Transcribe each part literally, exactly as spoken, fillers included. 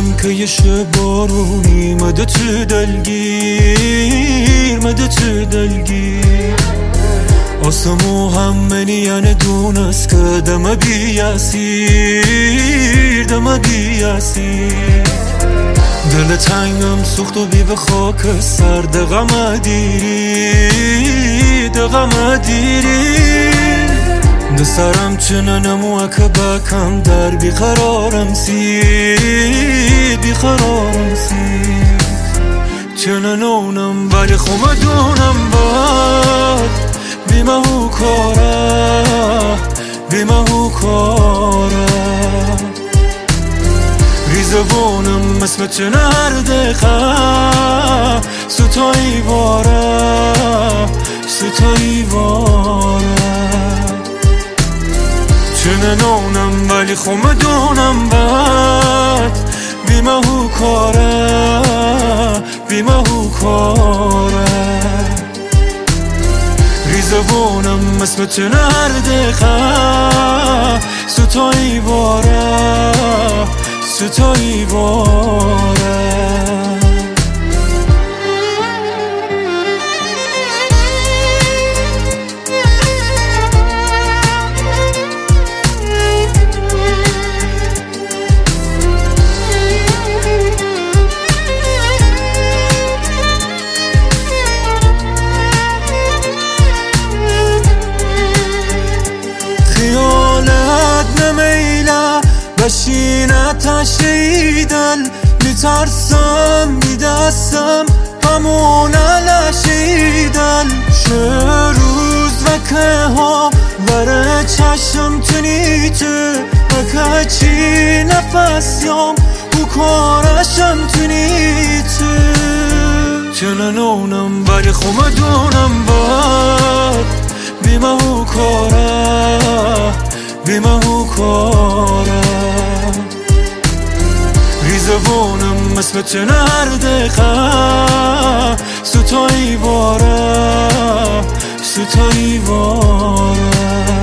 که یه شب بارونی مده تو دلگیر مده تو دلگیر آسمو هم منیان دونست که دم بی اسیر دم بی اسیر دل تنگم سوخت و بی به خاک سر دغم دیری دغم دیری ده سرم چنه نموه که بکم در بیقرارم سید بیقرارم سید چنه نونم ولی خومه دونم باد بیمه هو کاره بیمه هو کاره ریزوانم مثل چنه هر دقیقه ستایی واره ستایی واره چنه نونم ولی خومه دونم بد بیمه هو کاره بیمه هو کاره ریزوانم مثل چنه هر دقیقه ستایی واره ستایی واره بشینه تشیدن میترسم میدستم همون لشیدن چه روز و که ها بره چشم تونیته و که چی نفس یام او کارشم تونیته چنه نونم ولی خومه دونم باد بیمه هو کاره بیمه هو کاره ریزوانم مثل چنه هر دقیقه ستایی واره ستایی واره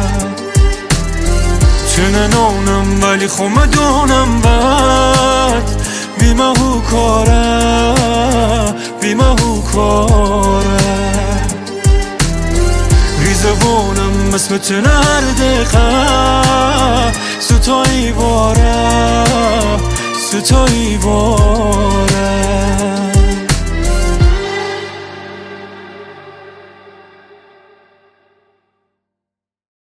چنه نونم ولی خومه دونم بد بیمه هو کاره بیمه هو کاره ریزوانم مثل چنه هر دقیقه ستایی واره ستایی واره